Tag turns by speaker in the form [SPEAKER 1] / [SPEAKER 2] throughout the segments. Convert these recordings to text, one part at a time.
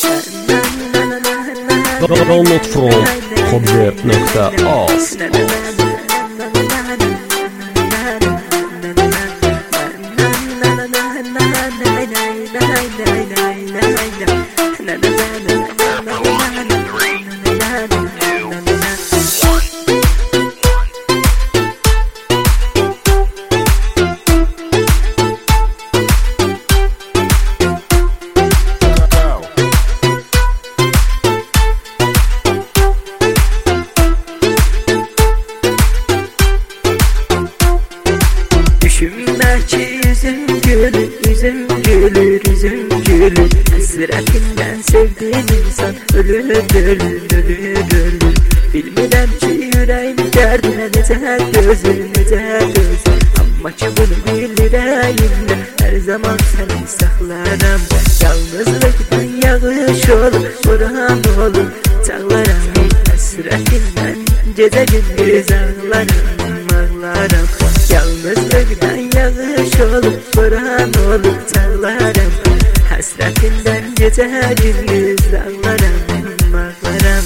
[SPEAKER 1] Download from khodweb.az.
[SPEAKER 2] Düşünmeki yüzüm gülür, yüzüm gülür, yüzüm gülür. Hasretinden sevdiğin insan ölür, ölür, ölür, ölür. Bilmirəm ki yüreğim derdine necə dözür, necə dözür. Amma ki bunu bilirəyimdə her zaman seni saxlaram. Yalnızlıktan yağış olur, buran olur. Çağlaram hasretinden gecə gündüz ağlarım, ağlarım. Yalnızlıktan yağış olup buran olup çağlarım. Hasretinden gece gündüz ağlarım, ağlarım.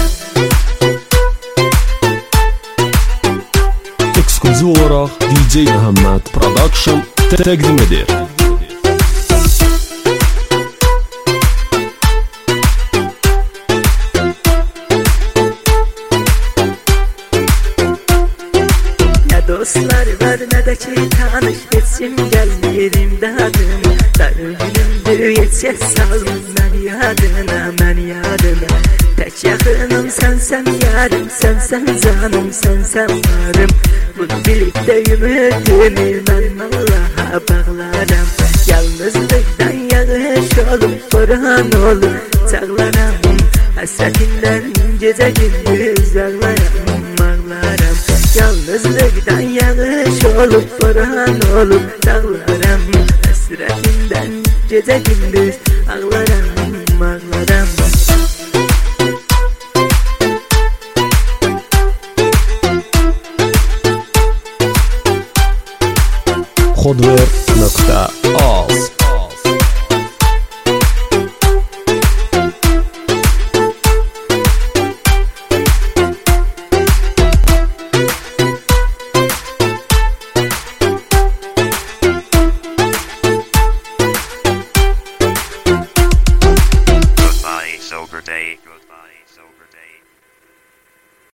[SPEAKER 1] Ekskluziv olarak DJ Muhammed Production təqdim edir.
[SPEAKER 2] Dostlar var ne de ki tanış geçim gelmir imdadıma. Dar günümdür yetişe salın ben yadına, ben yadına. Tek yakınım sensen yarım, sensen canım, sensen varım. Bunu bilip de ümidimi ben Allah'a bağlarım. Yalnızlıktan yağış olup buran olur çağlarım. Hasretinden gece gündüz ağlarım, ağlarım. Yalnızlıktan yağış olup buran olup dağlarım. Hasretinden gece gündüz ağlarım, ağlarım.
[SPEAKER 1] khodweb.az